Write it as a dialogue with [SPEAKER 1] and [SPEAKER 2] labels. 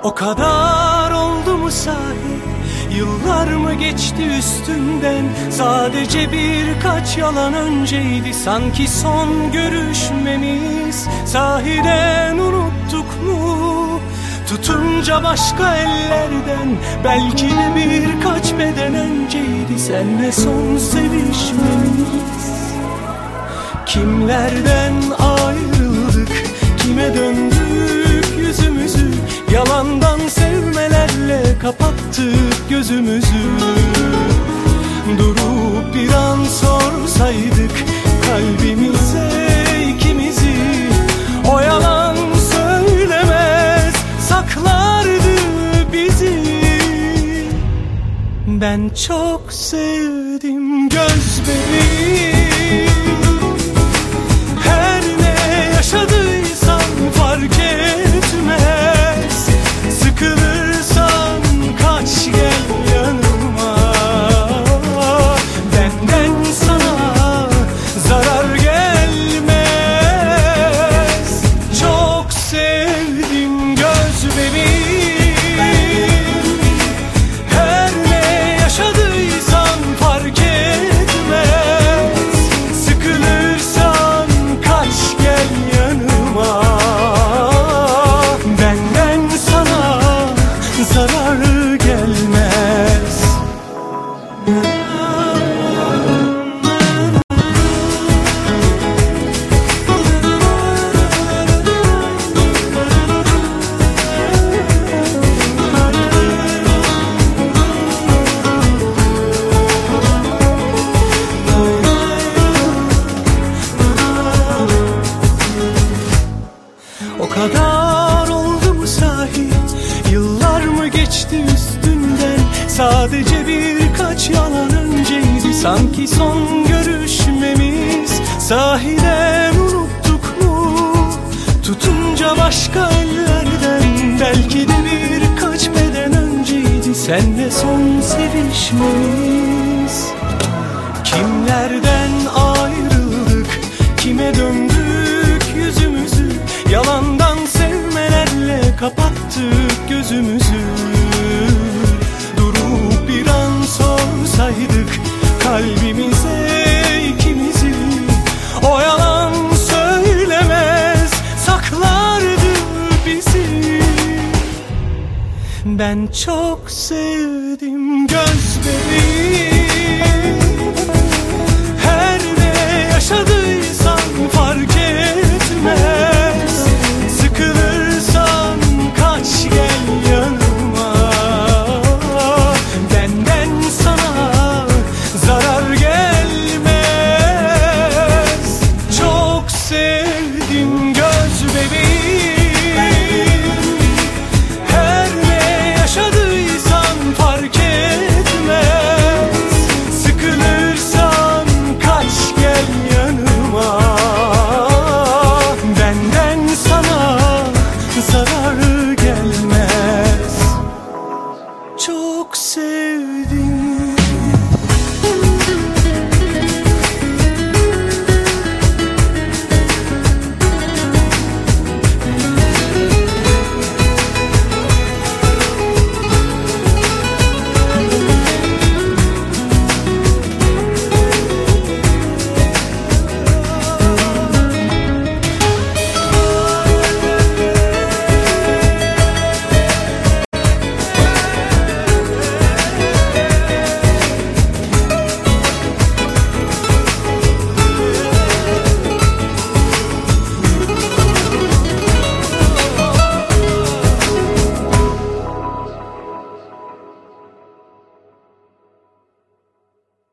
[SPEAKER 1] O kadar oldu mu sahi? Yıllar mı geçti üstünden? Sadece birkaç yalan önceydi sanki son görüşmemiz. Sahiden unuttuk mu? Tutunca başka ellerden, belki de birkaç beden önceydi senle son sevişmemiz. Kimlerden ayrıldık, kime döndük yüzümüzü? Yalandan sevmelerle kapattık gözümüzü. Durup bir an sorsaydık kalbimize ikimizi, o yalan söylemez saklardı bizi. Ben çok sevdim göz bebeğim. Her ne yaşadıysan fark etmez. Sıkılırsan kaç gel yanıma. Benden sana zarar gelmez. Çok sevdim göz bebeğim. Her ne yaşadıysan fark etmez. Sıkılırsan kaç gel yanıma. Benden sana zarar gelmez. O kadar oldu mu sahi? Yıllar mı geçti üstünden? Sadece birkaç yalan önceydi sanki son görüşmemiz. Sahiden unuttuk mu? Tutunca başka ellerden, belki de birkaç beden önceydi senle son sevişmemiz. Kimlerden ayrıldık, kime döndük yüzümüzü? Yalandan sevmelerle kapattık gözümüzü. Durup bir an sorsaydık kalbimize ikimizi, o yalan söylemez saklardı bizi. Ben çok sevdim göz bebeğim. Her ne yaşadıysan fark etmez. Sıkılırsan kaç gel yanıma. Benden sana zarar gelmez. Çok sevdim göz bebeğim. Her ne yaşadıysan fark etmez. Sıkılırsan kaç gel yanıma. Benden sana zarar gelmez. Çok sevdim.